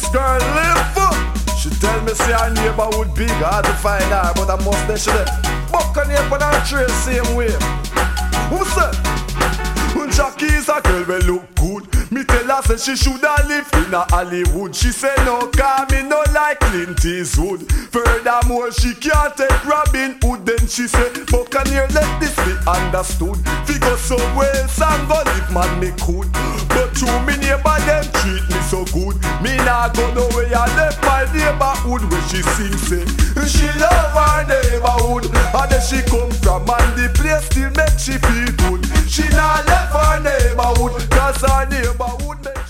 girl live. She tell me say her neighborhood big, hard to find her, but I must say she there. Buck a neighbor on her trail same way. Who said? Jackie is a girl we look good. Me tell her say she shoulda live in a Hollywood. She say no, cause me no like Clint Eastwood. Furthermore, she can't take Robin Hood. Then she say, Buccaneer, let this be understood. Figure somewhere else and go live, man, me could. But to me neighbor, them treat me so good. Me nah go nowhere, I left my neighborhood where she sing say she love her neighborhood. And then she come from and the place still make she feel good. She nah left her neighborhood, cause her neighborhood make